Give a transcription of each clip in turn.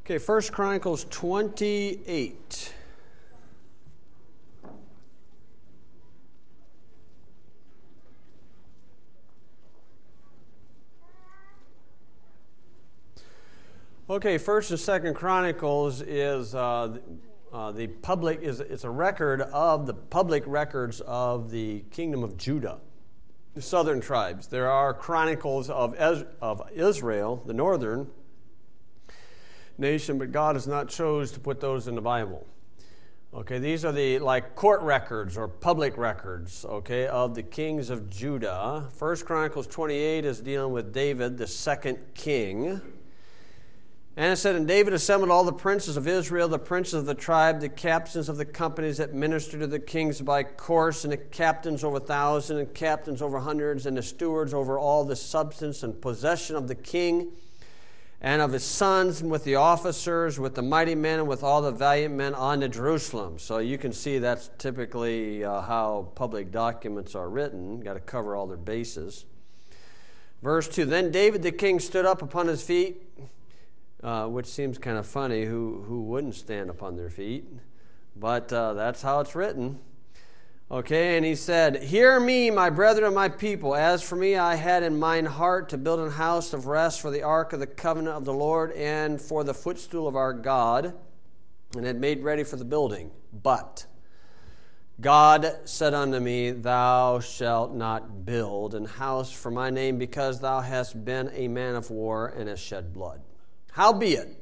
Okay, 1 Chronicles 28. Okay, 1st and 2nd Chronicles is the public it's a record of the public records of the kingdom of Judah, the southern tribes. There are chronicles of Israel, the northern nation, but God has not chose to put those in the Bible. Okay, these are the court records or public records, okay, of the kings of Judah. 1 Chronicles 28 is dealing with David, the second king. And it said, and David assembled all the princes of Israel, the princes of the tribe, the captains of the companies that ministered to the kings by course, and the captains over 1,000, and captains over hundreds, and the stewards over all the substance and possession of the king, and of his sons, and with the officers, with the mighty men, and with all the valiant men on to Jerusalem. So you can see that's typically how public documents are written. Got to cover all their bases. Verse 2, then David the king stood up upon his feet, which seems kind of funny, who wouldn't stand upon their feet, but that's how it's written. Okay, and he said, hear me, my brethren and my people. As for me, I had in mine heart to build an house of rest for the ark of the covenant of the Lord and for the footstool of our God, and had made ready for the building. But God said unto me, thou shalt not build an house for my name, because thou hast been a man of war and hast shed blood. Howbeit,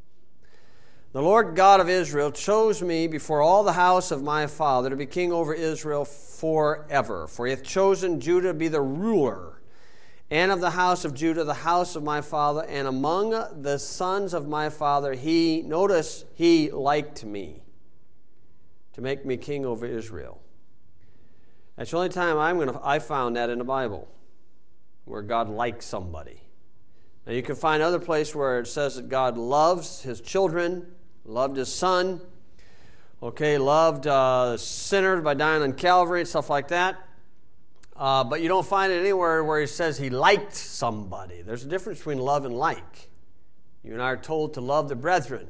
the Lord God of Israel chose me before all the house of my father to be king over Israel forever. For he hath chosen Judah to be the ruler, and of the house of Judah the house of my father, and among the sons of my father he liked me to make me king over Israel. That's the only time I found that in the Bible, where God likes somebody. Now you can find other places where it says that God loves his children, loved his son, okay, loved sinners by dying on Calvary and stuff like that. But you don't find it anywhere where he says he liked somebody. There's a difference between love and like. You and I are told to love the brethren,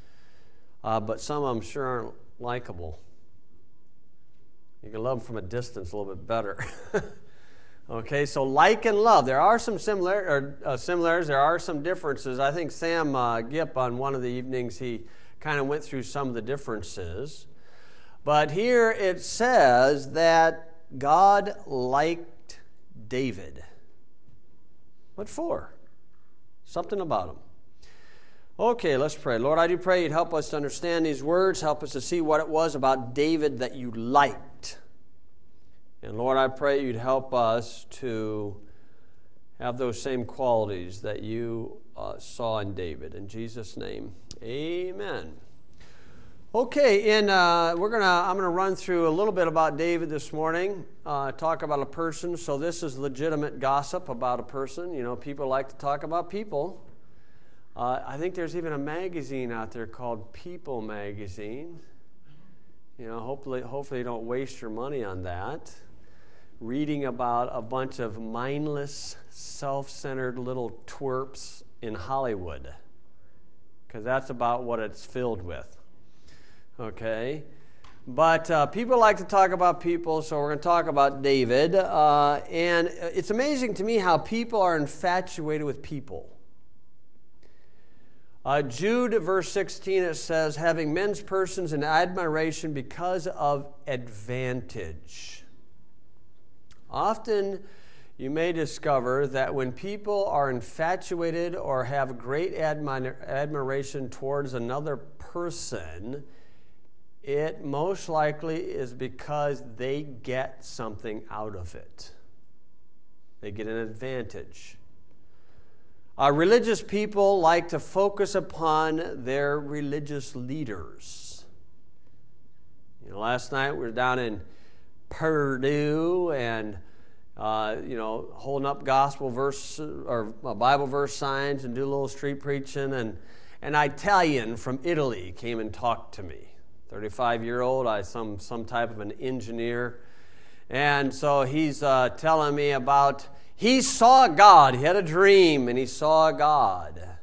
but some of them sure aren't likable. You can love them from a distance a little bit better. Okay, so like and love. There are some similarities. There are some differences. I think Sam Gipp on one of the evenings, he kind of went through some of the differences. But here it says that God liked David. What for? Something about him. Okay, let's pray. Lord, I do pray you'd help us to understand these words. Help us to see what it was about David that you liked. And Lord, I pray you'd help us to have those same qualities that you saw in David. In Jesus' name, amen. Okay, I'm gonna run through a little bit about David this morning. Talk about a person. So this is legitimate gossip about a person. You know, people like to talk about people. I think there's even a magazine out there called People Magazine. You know, hopefully you don't waste your money on that. Reading about a bunch of mindless, self-centered little twerps in Hollywood, because that's about what it's filled with. Okay? But people like to talk about people, so we're going to talk about David. And it's amazing to me how people are infatuated with people. Jude, verse 16, it says, having men's persons in admiration because of advantage. Often you may discover that when people are infatuated or have great admiration towards another person, it most likely is because they get something out of it. They get an advantage. Religious people like to focus upon their religious leaders. You know, last night we were down in Purdue and holding up gospel verse or Bible verse signs and do a little street preaching, and an Italian from Italy came and talked to me. 35-year-old, some type of an engineer, and so he's telling me about he saw God. He had a dream and he saw God.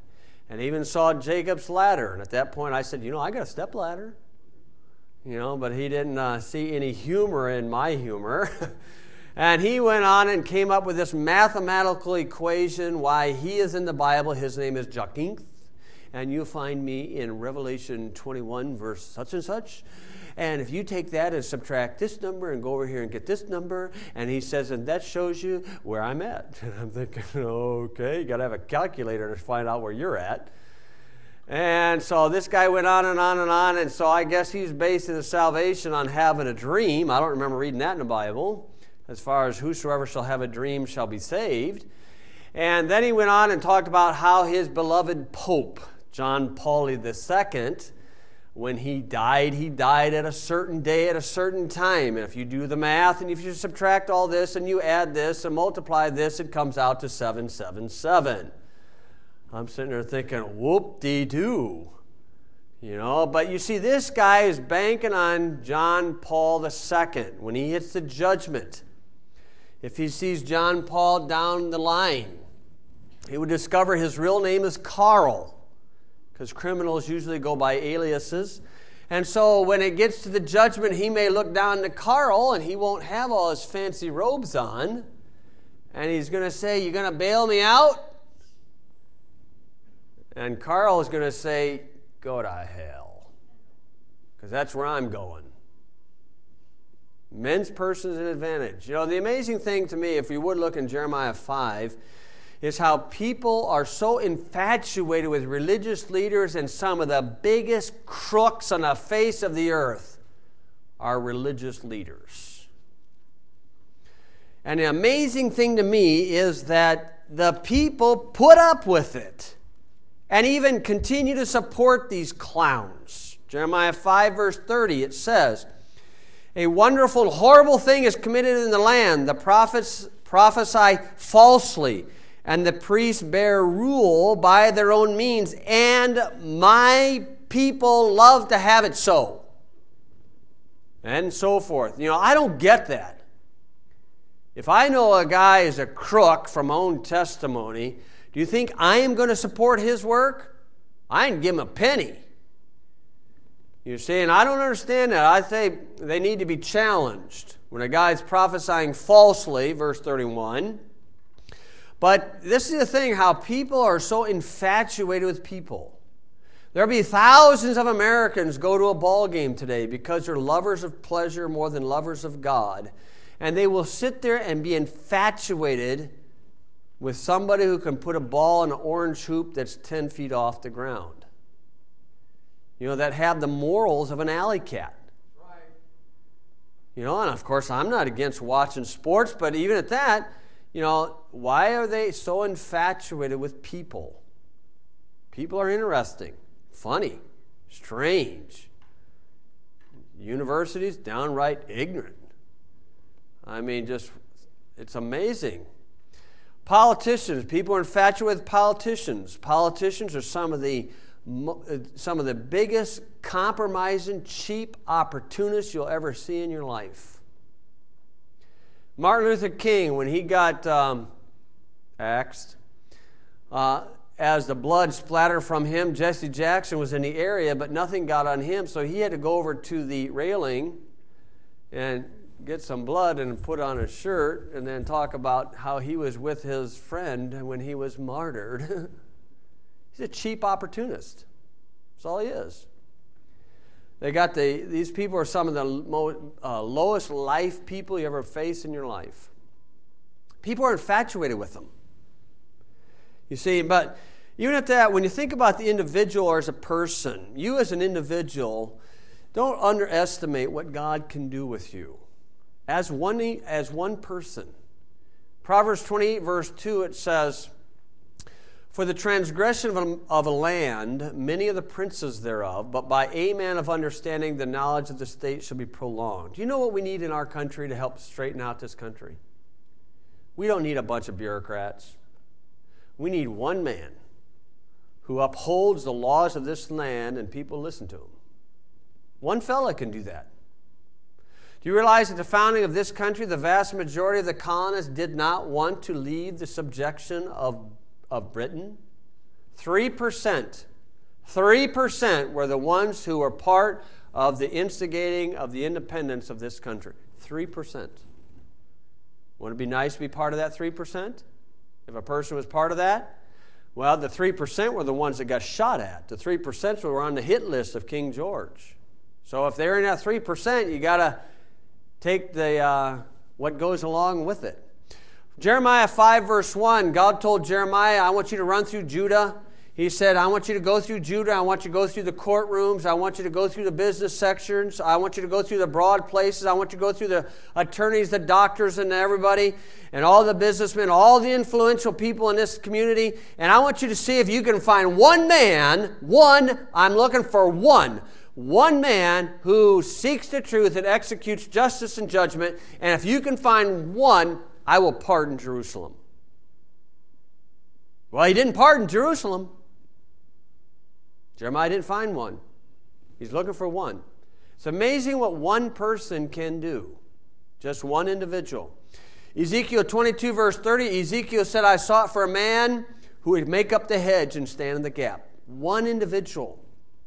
and even saw Jacob's ladder. And at that point I said, I got a step ladder. But he didn't see any humor in my humor. And he went on and came up with this mathematical equation why he is in the Bible. His name is Jacinth. And you'll find me in Revelation 21, verse such and such. And if you take that and subtract this number and go over here and get this number, and he says, and that shows you where I'm at. And I'm thinking, okay, you got to have a calculator to find out where you're at. And so this guy went on and on and on, and so I guess he's basing his salvation on having a dream. I don't remember reading that in the Bible, as far as whosoever shall have a dream shall be saved. And then he went on and talked about how his beloved Pope, John Paul II, when he died at a certain day at a certain time. And if you do the math and if you subtract all this and you add this and multiply this, it comes out to 777. I'm sitting there thinking, whoop-de-doo. But you see, this guy is banking on John Paul II when he hits the judgment. If he sees John Paul down the line, he would discover his real name is Carl, because criminals usually go by aliases. And so when it gets to the judgment, he may look down to Carl, and he won't have all his fancy robes on. And he's going to say, you going to bail me out? And Carl is going to say, go to hell, because that's where I'm going. Men's person is an advantage. The amazing thing to me, if you would look in Jeremiah 5, is how people are so infatuated with religious leaders, and some of the biggest crooks on the face of the earth are religious leaders. And the amazing thing to me is that the people put up with it and even continue to support these clowns. Jeremiah 5, verse 30, it says, a wonderful, horrible thing is committed in the land. The prophets prophesy falsely, and the priests bear rule by their own means, and my people love to have it so. And so forth. I don't get that. If I know a guy is a crook from my own testimony, do you think I am going to support his work? I ain't give him a penny. You're saying, I don't understand that. I say they need to be challenged. When a guy's prophesying falsely, verse 31. But this is the thing, how people are so infatuated with people. There'll be thousands of Americans go to a ball game today because they're lovers of pleasure more than lovers of God. And they will sit there and be infatuated with somebody who can put a ball in an orange hoop that's 10 feet off the ground. That have the morals of an alley cat. Right. And of course, I'm not against watching sports, but even at that, why are they so infatuated with people? People are interesting, funny, strange. Universities, downright ignorant. It's amazing. Politicians, people are infatuated with politicians. Politicians are some of the biggest compromising, cheap opportunists you'll ever see in your life. Martin Luther King, when he got axed, as the blood splattered from him, Jesse Jackson was in the area, but nothing got on him, so he had to go over to the railing and get some blood and put on a shirt and then talk about how he was with his friend when he was martyred. He's a cheap opportunist. That's all he is. These people are some of the lowest life people you ever face in your life. People are infatuated with them. You see, but even at that, when you think about the individual or as a person, you as an individual, don't underestimate what God can do with you. As one person. Proverbs 28, verse 2, it says, for the transgression of a land, many of the princes thereof, but by a man of understanding, the knowledge of the state shall be prolonged. Do you know what we need in our country to help straighten out this country? We don't need a bunch of bureaucrats. We need one man who upholds the laws of this land and people listen to him. One fella can do that. Do you realize at the founding of this country, the vast majority of the colonists did not want to leave the subjection of Britain? 3%. 3% were the ones who were part of the instigating of the independence of this country. 3%. Wouldn't it be nice to be part of that 3%? If a person was part of that? Well, the 3% were the ones that got shot at. The 3% were on the hit list of King George. So if they're in that 3%, you got to take the what goes along with it. Jeremiah 5, verse 1, God told Jeremiah, I want you to run through Judah. He said, I want you to go through Judah. I want you to go through the courtrooms. I want you to go through the business sections. I want you to go through the broad places. I want you to go through the attorneys, the doctors, and everybody, and all the businessmen, all the influential people in this community. And I want you to see if you can find one man, I'm looking for one man who seeks the truth and executes justice and judgment. And if you can find one, I will pardon Jerusalem. Well, he didn't pardon Jerusalem. Jeremiah didn't find one. He's looking for one. It's amazing what one person can do. Just one individual. Ezekiel 22, verse 30, Ezekiel said, I sought for a man who would make up the hedge and stand in the gap. One individual.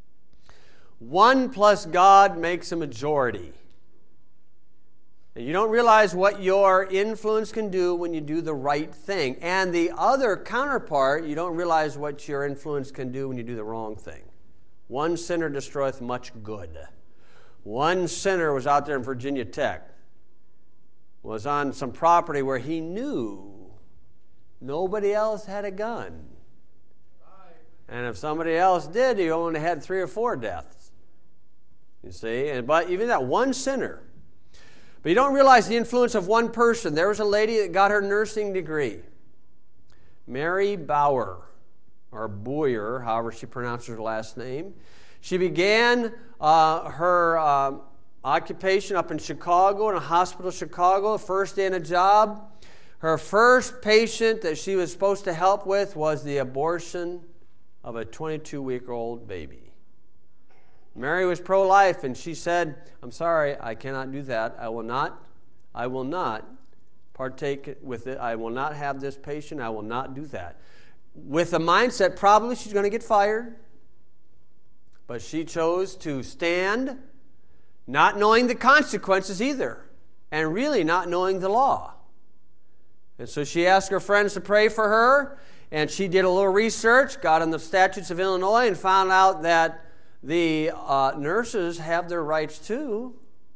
1 plus God makes a majority. And you don't realize what your influence can do when you do the right thing. And the other counterpart, you don't realize what your influence can do when you do the wrong thing. One sinner destroyeth much good. One sinner was out there in Virginia Tech, was on some property where he knew nobody else had a gun. And if somebody else did, he only had 3 or 4 deaths. You see? But even that one sinner. But you don't realize the influence of one person. There was a lady that got her nursing degree. Mary Bauer, or Boyer, however she pronounces her last name. She began her occupation up in Chicago, in a hospital in Chicago, first day in a job. Her first patient that she was supposed to help with was the abortion of a 22-week-old baby. Mary was pro-life, and she said, I'm sorry, I cannot do that. I will not partake with it. I will not have this patient. I will not do that. With the mindset, probably she's going to get fired. But she chose to stand, not knowing the consequences either, and really not knowing the law. And so she asked her friends to pray for her, and she did a little research, got on the statutes of Illinois, and found out that the nurses have their rights too,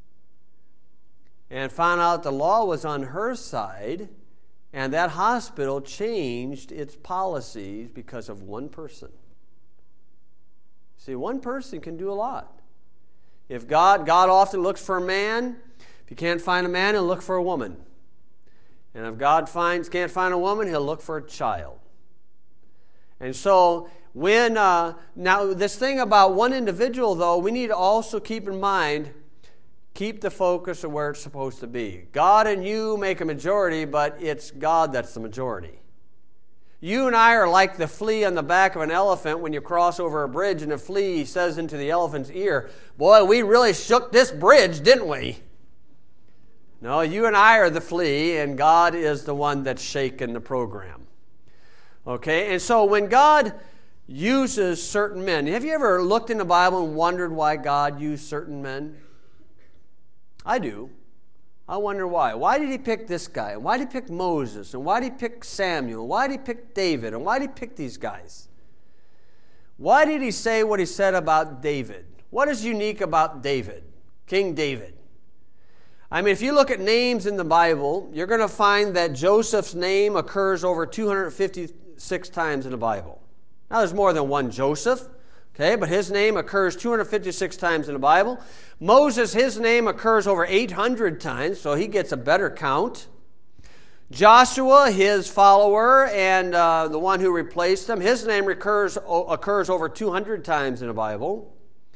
and found out the law was on her side, and that hospital changed its policies because of one person. See, one person can do a lot. If God often looks for a man. If you can't find a man, he'll look for a woman. And if God can't find a woman, he'll look for a child. And so now this thing about one individual, though, we need to also keep in mind, keep the focus of where it's supposed to be. God and you make a majority, but it's God that's the majority. You and I are like the flea on the back of an elephant when you cross over a bridge, and the flea says into the elephant's ear, boy, we really shook this bridge, didn't we? No, you and I are the flea, and God is the one that's shaking the program. Okay, and so when God uses certain men, have you ever looked in the Bible and wondered why God used certain men? I do. I wonder why. Why did he pick this guy? And why did he pick Moses? And why did he pick Samuel? Why did he pick David? And why did he pick these guys? Why did he say what he said about David? What is unique about David, King David? I mean, if you look at names in the Bible, you're going to find that Joseph's name occurs over 256 times in the Bible. Now, there's more than one Joseph, okay, but his name occurs 256 times in the Bible. Moses, his name occurs over 800 times, so he gets a better count. Joshua, his follower, and the one who replaced him, his name occurs over 200 times in the Bible.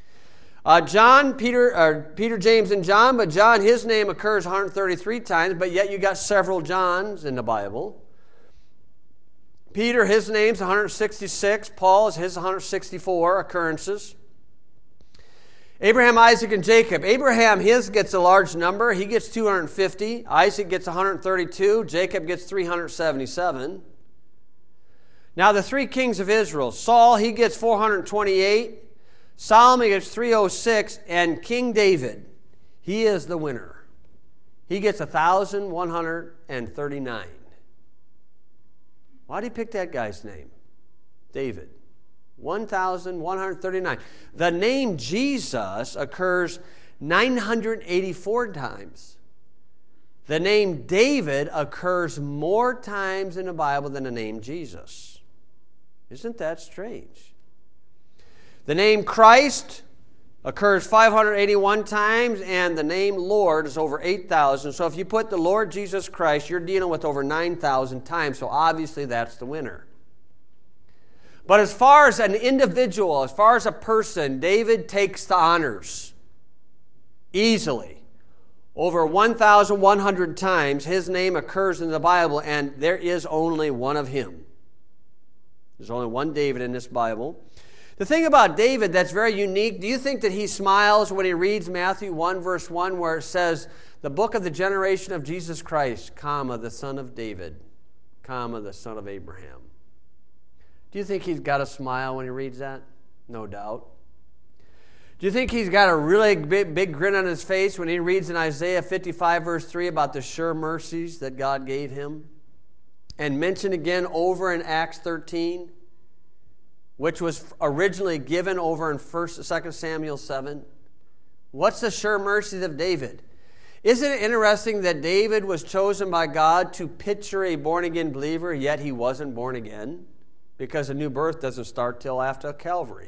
Peter, James, and John, but John, his name occurs 133 times, but yet you got several Johns in the Bible. Peter, his name's 166. Paul's his 164 occurrences. Abraham, Isaac, and Jacob. Abraham, his gets a large number. He gets 250. Isaac gets 132. Jacob gets 377. Now the three kings of Israel, Saul, he gets 428, Solomon gets 306, and King David, he is the winner. He gets 1,139. Why did he pick that guy's name? David. 1,139. The name Jesus occurs 984 times. The name David occurs more times in the Bible than the name Jesus. Isn't that strange? The name Christ occurs 581 times, and the name Lord is over 8,000. So if you put the Lord Jesus Christ, you're dealing with over 9,000 times. So obviously that's the winner. But as far as an individual, as far as a person, David takes the honors easily. Over 1,100 times his name occurs in the Bible, and there is only one of him. There's only one David in this Bible. The thing about David that's very unique, do you think that he smiles when he reads Matthew 1, verse 1, where it says, the book of the generation of Jesus Christ, comma, the son of David, comma, the son of Abraham? Do you think he's got a smile when he reads that? No doubt. Do you think he's got a really big grin on his face when he reads in Isaiah 55, verse 3 about the sure mercies that God gave him? And mentioned again over in Acts 13, which was originally given over in 2 Samuel 7. What's the sure mercies of David? Isn't it interesting that David was chosen by God to picture a born-again believer, yet he wasn't born again? Because a new birth doesn't start till after Calvary.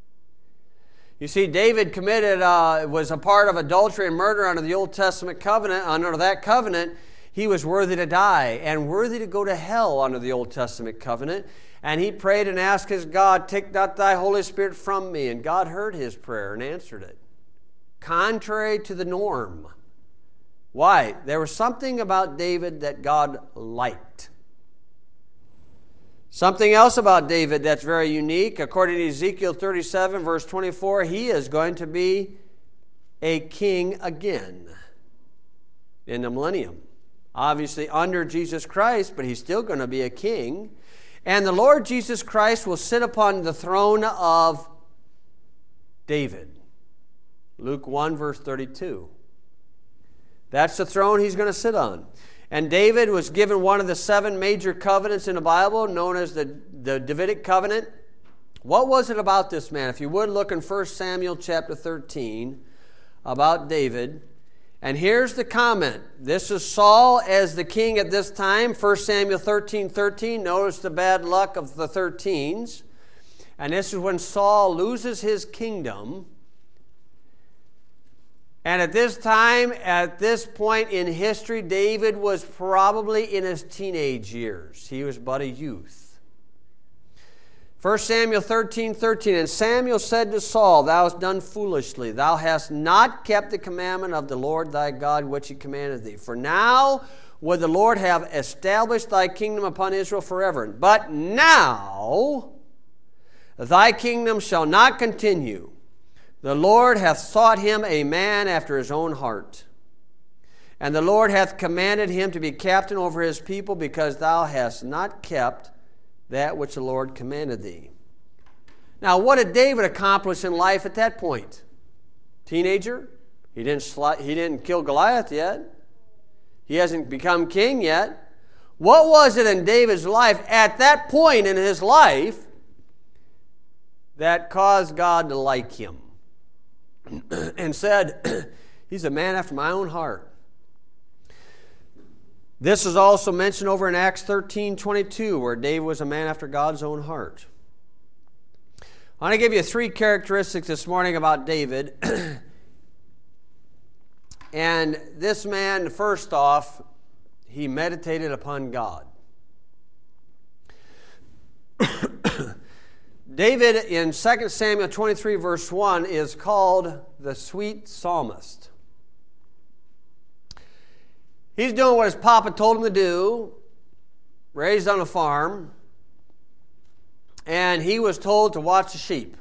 You see, David was a part of adultery and murder under the Old Testament covenant. Under that covenant, he was worthy to die and worthy to go to hell under the Old Testament covenant. And he prayed and asked his God, take not thy Holy Spirit from me. And God heard his prayer and answered it. Contrary to the norm. Why? There was something about David that God liked. Something else about David that's very unique. According to Ezekiel 37, verse 24, he is going to be a king again in the millennium. Obviously under Jesus Christ, but he's still going to be a king. And the Lord Jesus Christ will sit upon the throne of David. Luke 1, verse 32. That's the throne he's going to sit on. And David was given one of the 7 major covenants in the Bible, known as the Davidic covenant. What was it about this man? If you would look in 1 Samuel chapter 13 about David. And here's the comment. This is Saul as the king at this time. 1 Samuel 13:13. Notice the bad luck of the 13s. And this is when Saul loses his kingdom. And at this time, at this point in history, David was probably in his teenage years. He was but a youth. 1 Samuel 13:13, and Samuel said to Saul, thou hast done foolishly. Thou hast not kept the commandment of the Lord thy God, which he commanded thee. For now would the Lord have established thy kingdom upon Israel forever. But now thy kingdom shall not continue. The Lord hath sought him a man after his own heart. And the Lord hath commanded him to be captain over his people, because thou hast not kept that which the Lord commanded thee. Now, what did David accomplish in life at that point? Teenager? He didn't kill Goliath yet. He hasn't become king yet. What was it in David's life at that point in his life that caused God to like him? And said, he's a man after my own heart. This is also mentioned over in Acts 13:22, where David was a man after God's own heart. I want to give you 3 characteristics this morning about David. And this man, first off, he meditated upon God. David in 2 Samuel 23, verse 1, is called the sweet psalmist. He's doing what his papa told him to do, raised on a farm, and he was told to watch the sheep.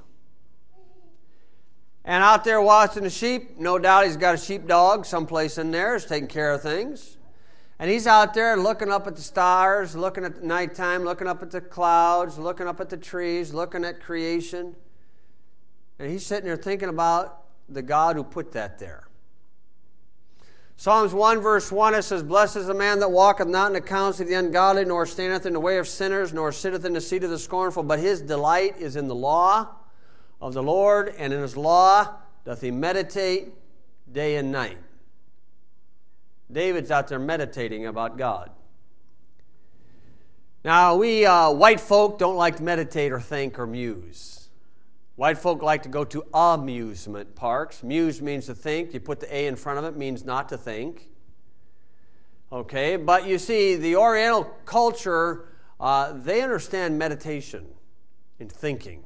And out there watching the sheep, no doubt he's got a sheepdog someplace in there, is taking care of things. And he's out there looking up at the stars, looking at the nighttime, looking up at the clouds, looking up at the trees, looking at creation. And he's sitting there thinking about the God who put that there. Psalms 1 verse 1, it says, Blessed is the man that walketh not in the counsel of the ungodly, nor standeth in the way of sinners, nor sitteth in the seat of the scornful, but his delight is in the law of the Lord, and in his law doth he meditate day and night. David's out there meditating about God. Now, we white folk don't like to meditate or think or muse. White folk like to go to amusement parks. Muse means to think. You put the A in front of it, means not to think. Okay, but you see, the Oriental culture, they understand meditation and thinking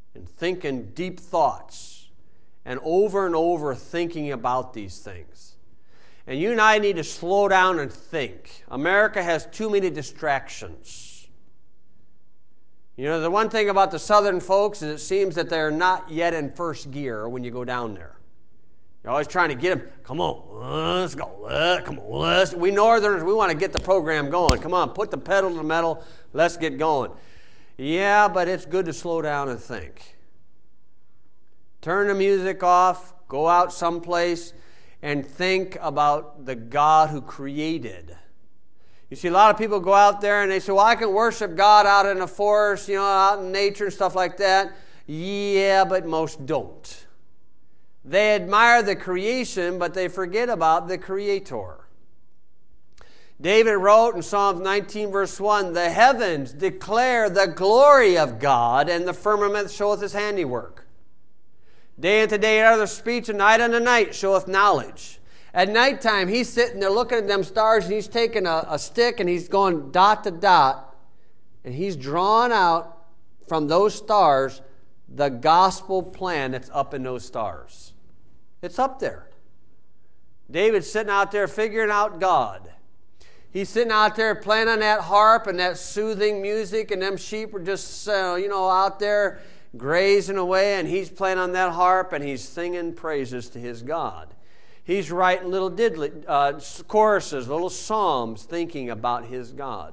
deep thoughts and over thinking about these things. And you and I need to slow down and think. America has too many distractions. You know, the one thing about the southern folks is it seems that they're not yet in first gear when you go down there. You're always trying to get them, come on, let's go, come on, let's. We northerners, we want to get the program going. Come on, put the pedal to the metal, let's get going. Yeah, but it's good to slow down and think. Turn the music off, go out someplace, and think about the God who created. You see, a lot of people go out there and they say, well, I can worship God out in the forest, out in nature and stuff like that. Yeah, but most don't. They admire the creation, but they forget about the Creator. David wrote in Psalms 19, verse 1, The heavens declare the glory of God, and the firmament showeth his handiwork. Day unto day uttereth speech, and night unto night showeth knowledge. At nighttime, he's sitting there looking at them stars, and he's taking a stick, and he's going dot to dot, and he's drawing out from those stars the gospel plan that's up in those stars. It's up there. David's sitting out there figuring out God. He's sitting out there playing on that harp and that soothing music, and them sheep are just, out there grazing away, and he's playing on that harp, and he's singing praises to his God. He's writing little choruses, little psalms, thinking about his God.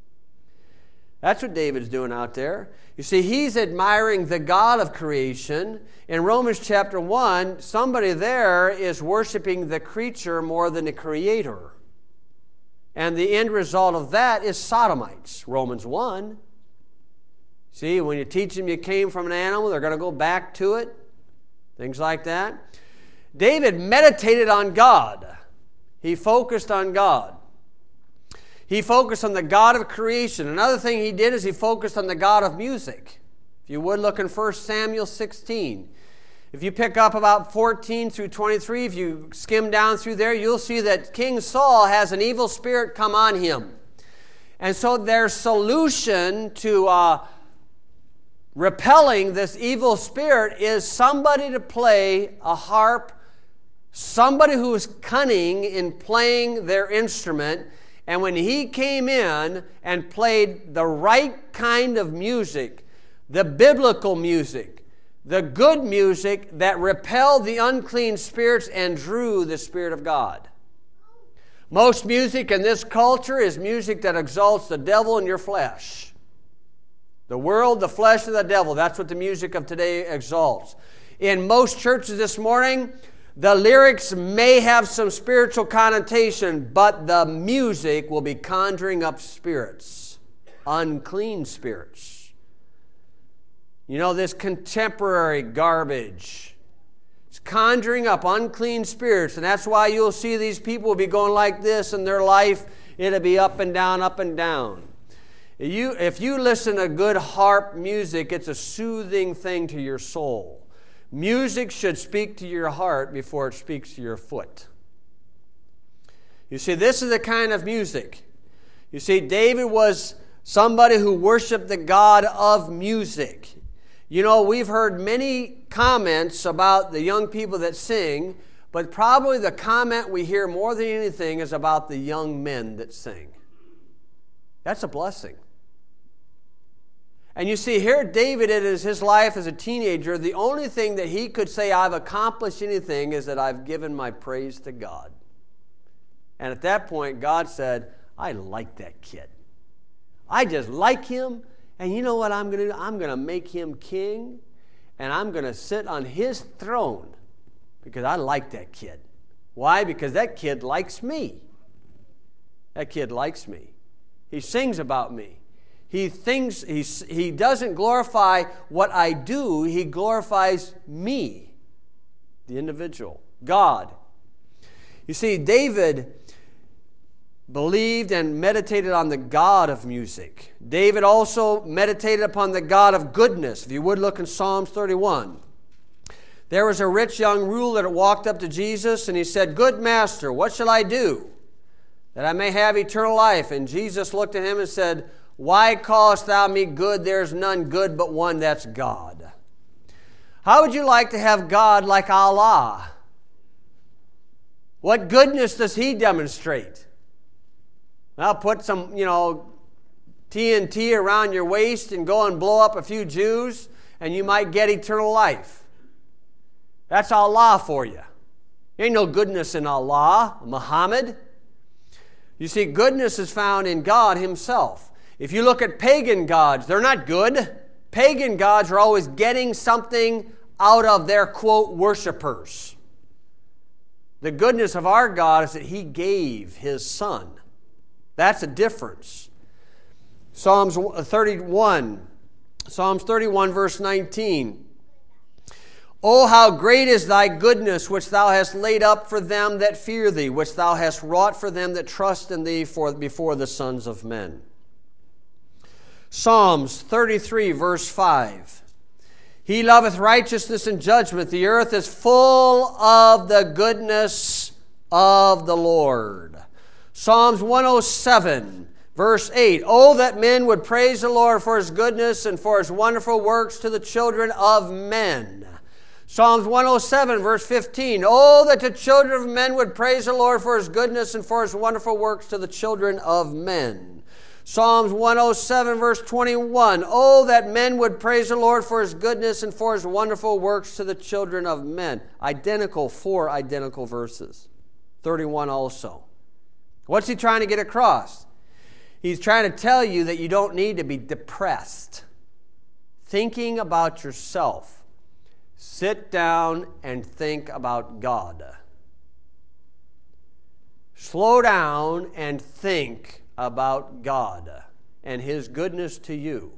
That's what David's doing out there. You see, he's admiring the God of creation. In Romans chapter 1, somebody there is worshiping the creature more than the Creator. And the end result of that is sodomites, Romans 1. See, when you teach them you came from an animal, they're going to go back to it. Things like that. David meditated on God. He focused on God. He focused on the God of creation. Another thing he did is he focused on the God of music. If you would, look in 1 Samuel 16. If you pick up about 14 through 23, if you skim down through there, you'll see that King Saul has an evil spirit come on him. And so their solution to repelling this evil spirit is somebody to play a harp, somebody who is cunning in playing their instrument. And when he came in and played the right kind of music, the biblical music, the good music that repelled the unclean spirits and drew the Spirit of God. Most music in this culture is music that exalts the devil in your flesh. The world, the flesh, and the devil. That's what the music of today exalts. In most churches this morning, the lyrics may have some spiritual connotation, but the music will be conjuring up spirits, unclean spirits. You know, this contemporary garbage, it's conjuring up unclean spirits, and that's why you'll see these people will be going like this in their life. It'll be up and down, up and down. If you listen to good harp music, it's a soothing thing to your soul. Music should speak to your heart before it speaks to your foot. You see, this is the kind of music. You see, David was somebody who worshiped the God of music. You know, we've heard many comments about the young people that sing, but probably the comment we hear more than anything is about the young men that sing. That's a blessing. And you see, here David, it is his life as a teenager, the only thing that he could say, I've accomplished anything, is that I've given my praise to God. And at that point, God said, I like that kid. I just like him. And you know what I'm going to do? I'm going to make him king. And I'm going to sit on his throne because I like that kid. Why? Because that kid likes me. That kid likes me. He sings about me. He doesn't glorify what I do. He glorifies me, the individual, God. You see, David believed and meditated on the God of music. David also meditated upon the God of goodness. If you would look in Psalms 31. There was a rich young ruler that walked up to Jesus and he said, Good master, what shall I do that I may have eternal life? And Jesus looked at him and said, Why callest thou me good? There's none good but one, that's God. How would you like to have God like Allah? What goodness does he demonstrate? Well, put some, TNT around your waist and go and blow up a few Jews, and you might get eternal life. That's Allah for you. There ain't no goodness in Allah, Muhammad. You see, goodness is found in God himself. If you look at pagan gods, they're not good. Pagan gods are always getting something out of their, quote, worshipers. The goodness of our God is that he gave his son. That's a difference. Psalms 31 verse 19. Oh, how great is thy goodness, which thou hast laid up for them that fear thee, which thou hast wrought for them that trust in thee before the sons of men. Psalms 33 verse 5. He loveth righteousness and judgment. The earth is full of the goodness of the Lord. Psalms 107, verse 8. Oh, that men would praise the Lord for his goodness and for his wonderful works to the children of men. Psalms 107, verse 15. Oh, that the children of men would praise the Lord for his goodness and for his wonderful works to the children of men. Psalms 107, verse 21. Oh, that men would praise the Lord for his goodness and for his wonderful works to the children of men. Four identical verses. 31 also. What's he trying to get across? He's trying to tell you that you don't need to be depressed, thinking about yourself. Sit down and think about God. Slow down and think about God and his goodness to you.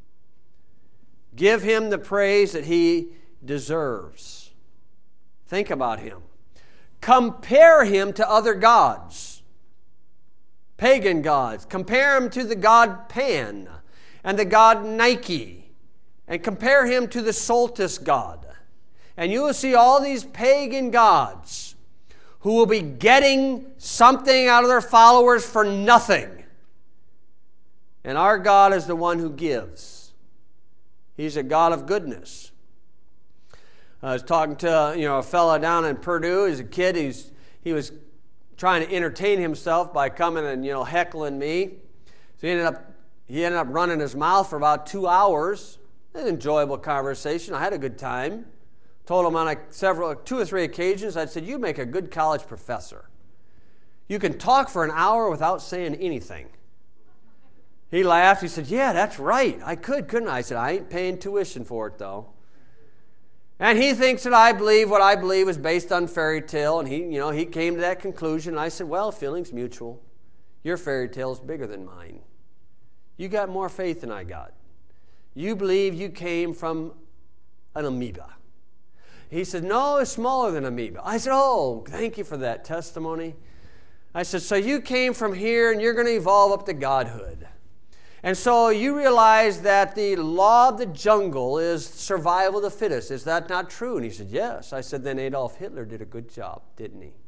Give him the praise that he deserves. Think about him. Compare him to other gods. Pagan gods. Compare him to the god Pan and the god Nike. And compare him to the Solstice god. And you will see all these pagan gods who will be getting something out of their followers for nothing. And our God is the one who gives. He's a God of goodness. I was talking to a fellow down in Purdue. He's a kid. He was trying to entertain himself by coming and heckling me. So he ended up running his mouth for about 2 hours. An enjoyable conversation. I had a good time. Told him on 2 or 3 occasions, I said, you make a good college professor. You can talk for an hour without saying anything. He laughed. He said, yeah, that's right. I could, couldn't I? I said, I ain't paying tuition for it, though. And he thinks that I believe what I believe is based on fairy tale, and he came to that conclusion. And I said, well, feeling's mutual. Your fairy tale is bigger than mine. You got more faith than I got. You believe you came from an amoeba. He said, no, it's smaller than amoeba. I said, oh, thank you for that testimony. I said, so you came from here and you're going to evolve up to godhood. And so you realize that the law of the jungle is survival of the fittest. Is that not true? And he said, yes. I said, then Adolf Hitler did a good job, didn't he?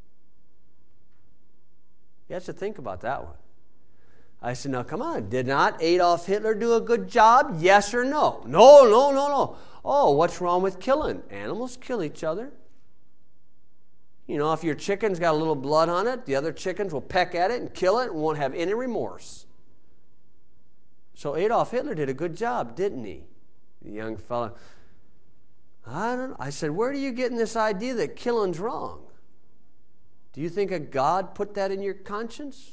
You have to think about that one. I said, now come on. Did not Adolf Hitler do a good job? Yes or no? No. Oh, what's wrong with killing? Animals kill each other. If your chicken's got a little blood on it, the other chickens will peck at it and kill it and won't have any remorse. So Adolf Hitler did a good job, didn't he? The young fella, I don't know. I said, where are you getting this idea that killing's wrong? Do you think a God put that in your conscience?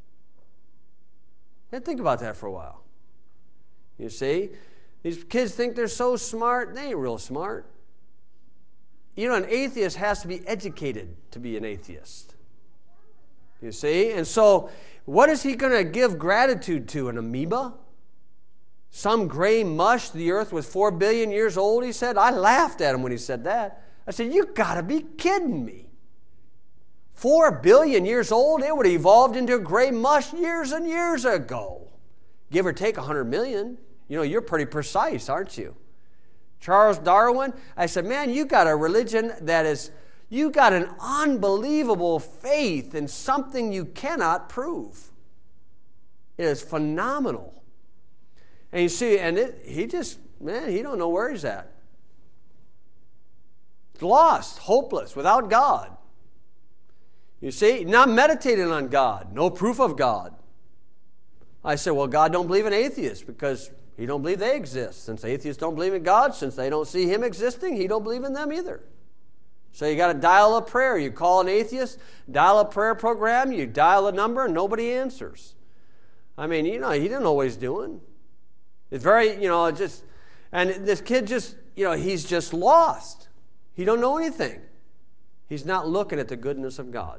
And think about that for a while. You see, these kids think they're so smart. They ain't real smart. You know, an atheist has to be educated to be an atheist. You see? And so, what is he going to give gratitude to? An amoeba? Some gray mush? The earth was 4 billion years old, he said? I laughed at him when he said that. I said, you got to be kidding me. 4 billion years old? It would have evolved into a gray mush years and years ago. Give or take 100 million. You know, you're pretty precise, aren't you? Charles Darwin, I said, man, you got a religion that is, you got an unbelievable faith in something you cannot prove. It is phenomenal. And you see, he don't know where he's at. Lost, hopeless, without God. You see, not meditating on God, no proof of God. I said, well, God don't believe in atheists because he don't believe they exist. Since atheists don't believe in God, since they don't see him existing, he don't believe in them either. So you got to dial a prayer. You call an atheist, dial a prayer program, you dial a number, and nobody answers. I mean, you know, he didn't know what he's doing. It's very, you know, and this kid just, you know, he's just lost. He don't know anything. He's not looking at the goodness of God.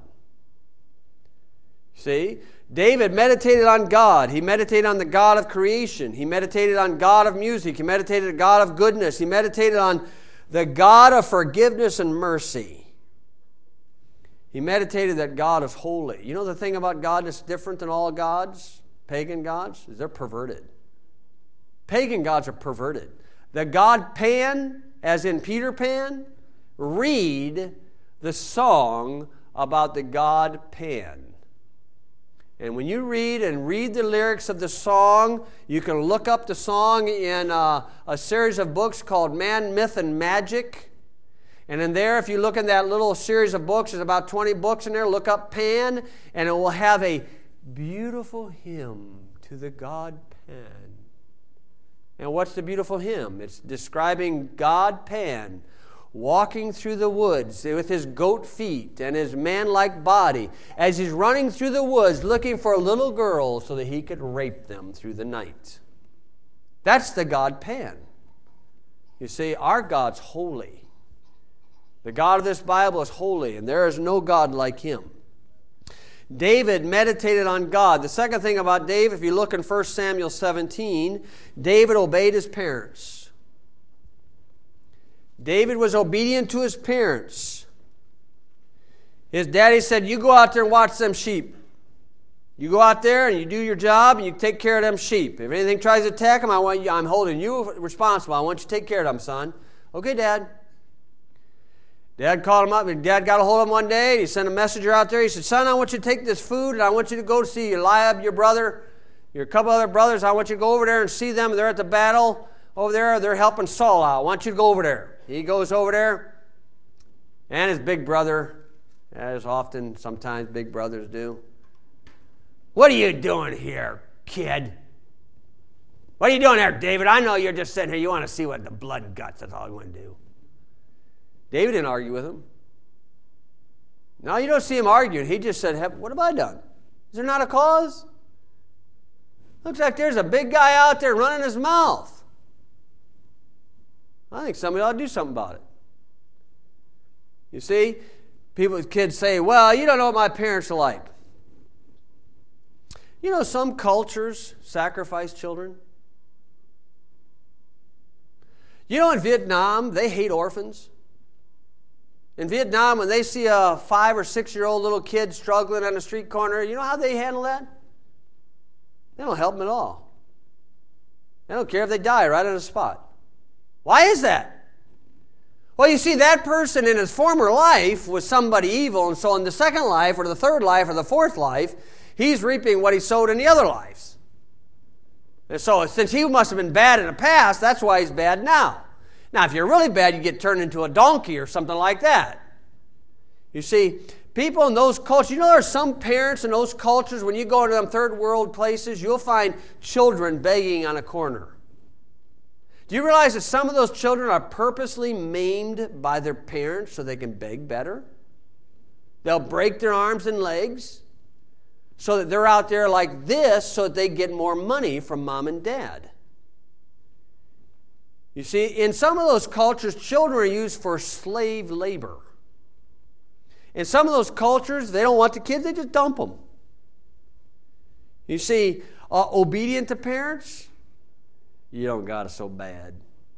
See? David meditated on God. He meditated on the God of creation. He meditated on God of music. He meditated on God of goodness. He meditated on the God of forgiveness and mercy. He meditated that God is holy. You know the thing about God that's different than all gods, pagan gods, is they're perverted. Pagan gods are perverted. The god Pan, as in Peter Pan, read the song about the god Pan. And when you read the lyrics of the song, you can look up the song in a series of books called Man, Myth, and Magic. And in there, if you look in that little series of books, there's about 20 books in there, look up Pan, and it will have a beautiful hymn to the god Pan. And what's the beautiful hymn? It's describing God Pan walking through the woods with his goat feet and his man-like body as he's running through the woods looking for a little girl so that he could rape them through the night. That's the God Pan. You see, our God's holy. The God of this Bible is holy, and there is no God like him. David meditated on God. The second thing about David, if you look in 1 Samuel 17, David obeyed his parents. David was obedient to his parents. His daddy said, you go out there and watch them sheep. You go out there and you do your job and you take care of them sheep. If anything tries to attack them, I'm holding you responsible. I want you to take care of them, son. Okay, Dad. Dad called him up, and Dad got a hold of him one day, and he sent a messenger out there. He said, son, I want you to take this food, and I want you to go see Eliab, your brother, your couple other brothers. I want you to go over there and see them. They're at the battle over there. They're helping Saul out. I want you to go over there. He goes over there, and his big brother, as often sometimes big brothers do, what are you doing here, kid? What are you doing there, David? I know you're just sitting here. You want to see what the blood and guts. That's all you want to do. David didn't argue with him. No, you don't see him arguing. He just said, what have I done? Is there not a cause? Looks like there's a big guy out there running his mouth. I think somebody ought to do something about it. You see, kids say, well, you don't know what my parents are like. You know, some cultures sacrifice children. You know, in Vietnam, they hate orphans. In Vietnam, when they see a 5 or 6-year-old little kid struggling on a street corner, you know how they handle that? They don't help them at all. They don't care if they die right on the spot. Why is that? Well, you see, that person in his former life was somebody evil, and so in the second life, or the third life, or the fourth life, he's reaping what he sowed in the other lives. And so, since he must have been bad in the past, that's why he's bad now. Now, if you're really bad, you get turned into a donkey or something like that. You see, people in those cultures, you know, there are some parents in those cultures, when you go into them third world places, you'll find children begging on a corner. Do you realize that some of those children are purposely maimed by their parents so they can beg better? They'll break their arms and legs so that they're out there like this so that they get more money from mom and dad. You see, in some of those cultures, children are used for slave labor. In some of those cultures, they don't want the kids, they just dump them. You see, obedient to parents, you don't got it so bad.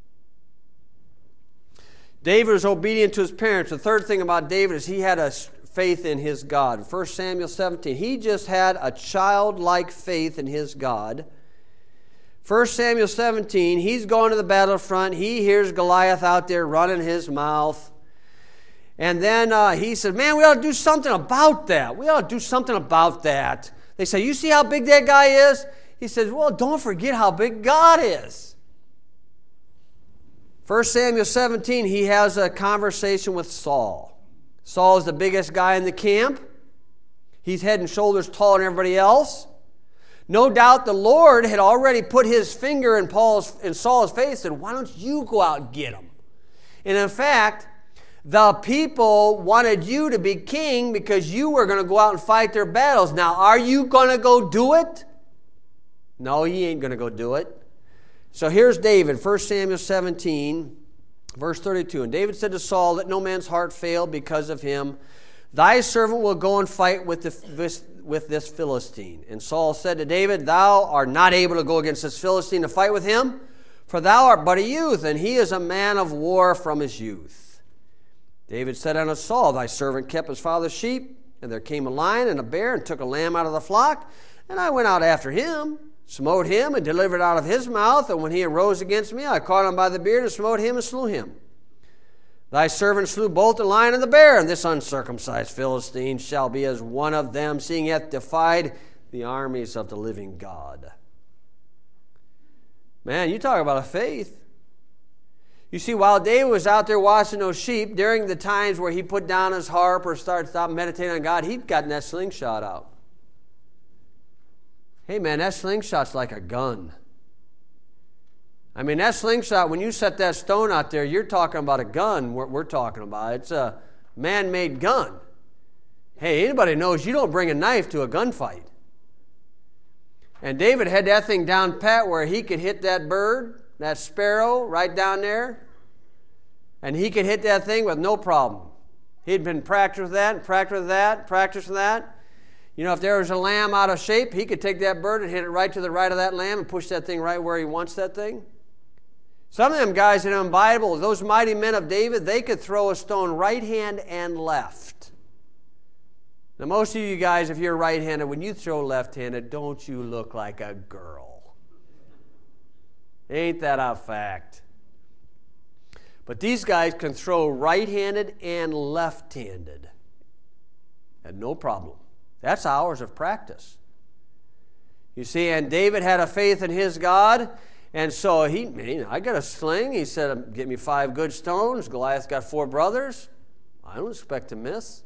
David was obedient to his parents. The third thing about David is he had a faith in his God. 1 Samuel 17, he just had a childlike faith in his God. 1 Samuel 17, he's going to the battlefront. He hears Goliath out there running his mouth. And then he said, man, we ought to do something about that. We ought to do something about that. They say, you see how big that guy is? He says, well, don't forget how big God is. 1 Samuel 17, he has a conversation with Saul. Saul is the biggest guy in the camp. He's head and shoulders taller than everybody else. No doubt the Lord had already put his finger in Saul's face and said, why don't you go out and get him? And in fact, the people wanted you to be king because you were going to go out and fight their battles. Now, are you going to go do it? No, he ain't going to go do it. So here's David, 1 Samuel 17, verse 32. And David said to Saul, let no man's heart fail because of him. Thy servant will go and fight with this Philistine. And Saul said to David, thou art not able to go against this Philistine to fight with him, for thou art but a youth, and he is a man of war from his youth. David said unto Saul, thy servant kept his father's sheep, and there came a lion and a bear, and took a lamb out of the flock, and I went out after him, smote him, and delivered out of his mouth, and when he arose against me, I caught him by the beard, and smote him, and slew him. Thy servant slew both the lion and the bear, and this uncircumcised Philistine shall be as one of them, seeing he hath defied the armies of the living God. Man, you talk about a faith. You see, while David was out there watching those sheep, during the times where he put down his harp or stopped meditating on God, he'd gotten that slingshot out. Hey man, that slingshot's like a gun. I mean, that slingshot, when you set that stone out there, you're talking about a gun, what we're talking about. It's a man-made gun. Hey, anybody knows you don't bring a knife to a gunfight. And David had that thing down pat where he could hit that bird, that sparrow right down there, and he could hit that thing with no problem. He'd been practiced with that, practiced with that, practiced with that. You know, if there was a lamb out of shape, he could take that bird and hit it right to the right of that lamb and push that thing right where he wants that thing. Some of them guys in the Bible, those mighty men of David, they could throw a stone right hand and left. Now, most of you guys, if you're right-handed, when you throw left-handed, don't you look like a girl? Ain't that a fact? But these guys can throw right-handed and left-handed. And no problem. That's hours of practice. You see, and David had a faith in his God, and so I got a sling. He said, get me 5 good stones. Goliath got 4 brothers. I don't expect to miss.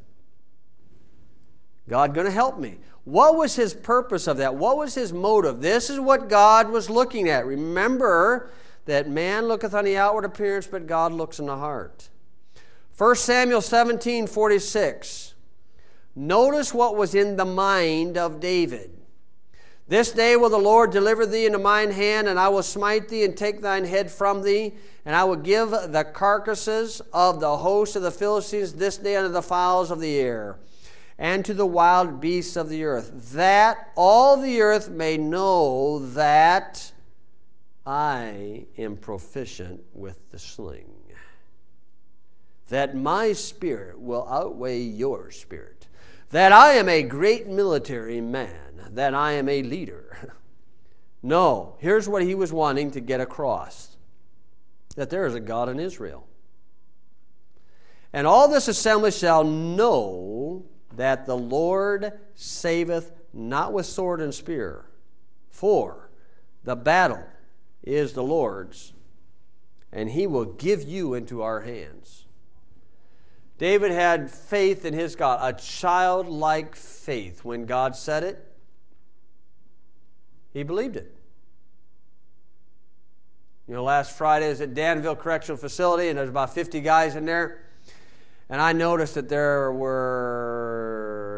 God going to help me. What was his purpose of that? What was his motive? This is what God was looking at. Remember that man looketh on the outward appearance, but God looks in the heart. 1 Samuel 17:46. Notice what was in the mind of David. This day will the Lord deliver thee into mine hand, and I will smite thee and take thine head from thee, and I will give the carcasses of the host of the Philistines this day unto the fowls of the air, and to the wild beasts of the earth, that all the earth may know that I am proficient with the sling, that my spirit will outweigh your spirit, that I am a great military man, that I am a leader. No, here's what he was wanting to get across, that there is a God in Israel. And all this assembly shall know that the Lord saveth not with sword and spear, for the battle is the Lord's, and he will give you into our hands. David had faith in his God, a childlike faith. When God said it, he believed it. You know, last Friday I was at Danville Correctional Facility, and there's about 50 guys in there. And I noticed that there were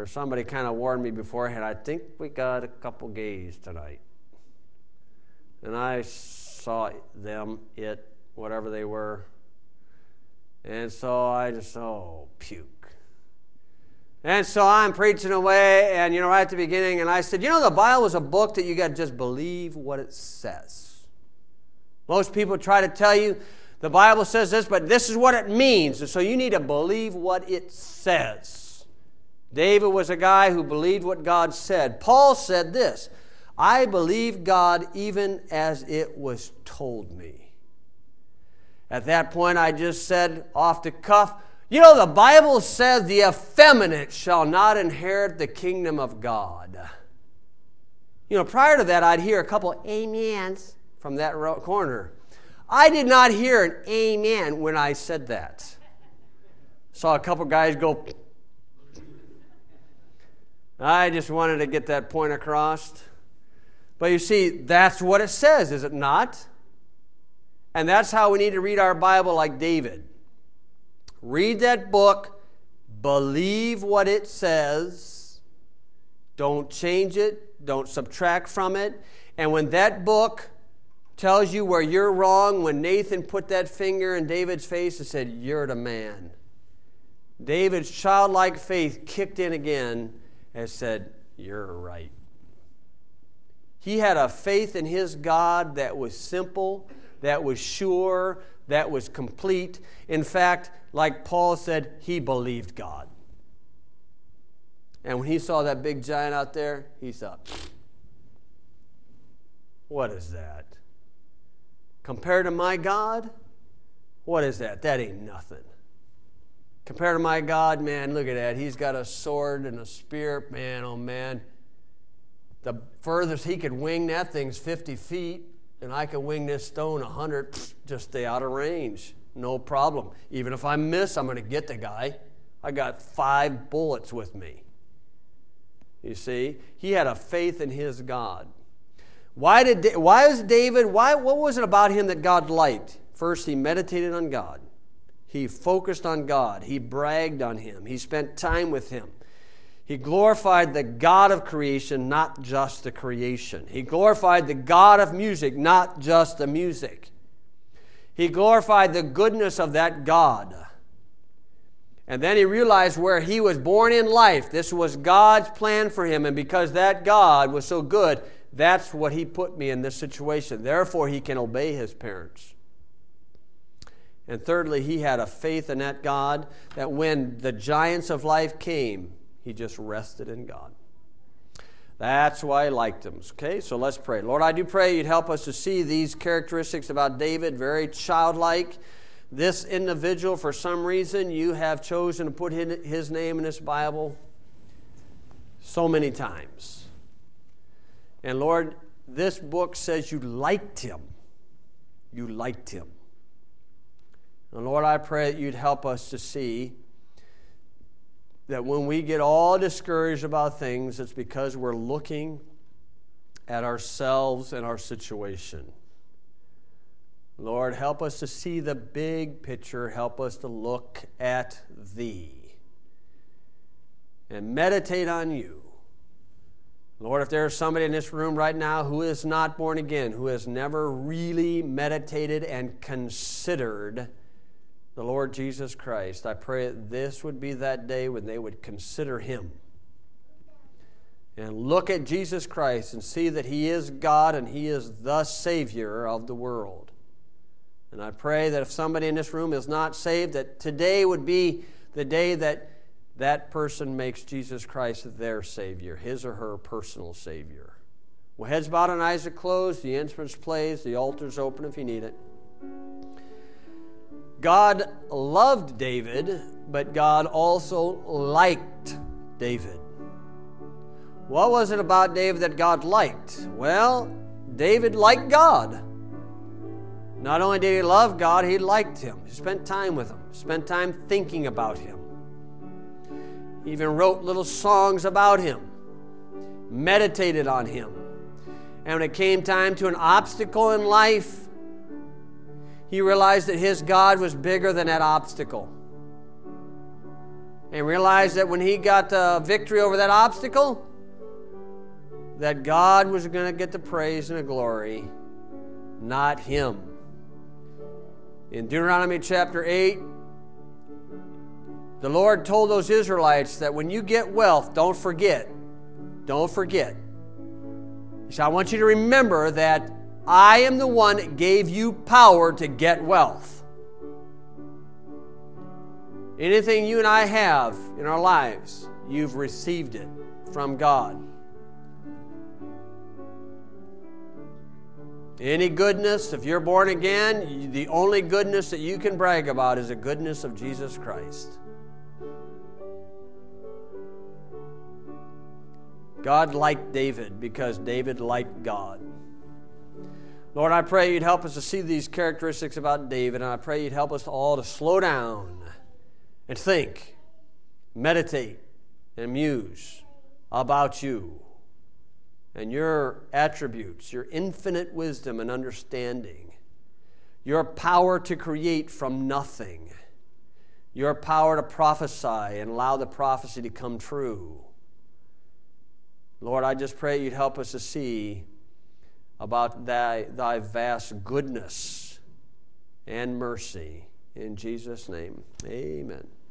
or somebody kind of warned me beforehand, I think we got a couple gays tonight. And I saw them, whatever they were. And so I just, puke. And so I'm preaching away, and, right at the beginning, and I said, the Bible is a book that you got to just believe what it says. Most people try to tell you, the Bible says this, but this is what it means. And so you need to believe what it says. David was a guy who believed what God said. Paul said this, I believe God even as it was told me. At that point, I just said off the cuff, the Bible says the effeminate shall not inherit the kingdom of God. Prior to that, I'd hear a couple amens from that corner. I did not hear an amen when I said that. Saw a couple guys go. I just wanted to get that point across. But you see, that's what it says, is it not? And that's how we need to read our Bible like David. Read that book, believe what it says, don't change it, don't subtract from it. And when that book tells you where you're wrong, when Nathan put that finger in David's face and said, you're the man, David's childlike faith kicked in again and said, you're right. He had a faith in his God that was simple, that was sure, that was complete. In fact, like Paul said, he believed God. And when he saw that big giant out there, he thought, what is that? Compared to my God, what is that? That ain't nothing. Compared to my God, man, look at that. He's got a sword and a spear. Man, oh man. The furthest he could wing that thing's 50 feet, and I can wing this stone 100, just stay out of range. No problem. Even if I miss, I'm going to get the guy. I got 5 bullets with me. You see, he had a faith in his God. What was it about him that God liked? First, he meditated on God. He focused on God. He bragged on him. He spent time with him. He glorified the God of creation, not just the creation. He glorified the God of music, not just the music. He glorified the goodness of that God. And then he realized where he was born in life. This was God's plan for him. And because that God was so good, that's what he put me in this situation. Therefore, he can obey his parents. And thirdly, he had a faith in that God that when the giants of life came, he just rested in God. That's why I liked him. Okay, so let's pray. Lord, I do pray you'd help us to see these characteristics about David, very childlike. This individual, for some reason, you have chosen to put his name in this Bible so many times. And Lord, this book says you liked him. You liked him. And Lord, I pray that you'd help us to see that when we get all discouraged about things, it's because we're looking at ourselves and our situation. Lord, help us to see the big picture. Help us to look at Thee and meditate on You. Lord, if there's somebody in this room right now who is not born again, who has never really meditated and considered the Lord Jesus Christ, I pray that this would be that day when they would consider Him and look at Jesus Christ and see that He is God and He is the Savior of the world. And I pray that if somebody in this room is not saved, that today would be the day that that person makes Jesus Christ their Savior, his or her personal Savior. Well, heads bowed and eyes are closed, the instruments plays, the altar's open if you need it. God loved David, but God also liked David. What was it about David that God liked? Well, David liked God. Not only did he love God, he liked Him. He spent time with Him, spent time thinking about Him. He even wrote little songs about Him, meditated on Him. And when it came time to an obstacle in life, he realized that his God was bigger than that obstacle. and realized that when he got the victory over that obstacle, that God was going to get the praise and the glory, not him. In Deuteronomy chapter 8, the Lord told those Israelites that when you get wealth, don't forget. Don't forget. He said, I want you to remember that I am the one that gave you power to get wealth. Anything you and I have in our lives, you've received it from God. Any goodness, if you're born again, the only goodness that you can brag about is the goodness of Jesus Christ. God liked David because David liked God. Lord, I pray you'd help us to see these characteristics about David, and I pray you'd help us all to slow down and think, meditate, and muse about you and your attributes, your infinite wisdom and understanding, your power to create from nothing, your power to prophesy and allow the prophecy to come true. Lord, I just pray you'd help us to see about thy vast goodness and mercy. In Jesus' name, amen.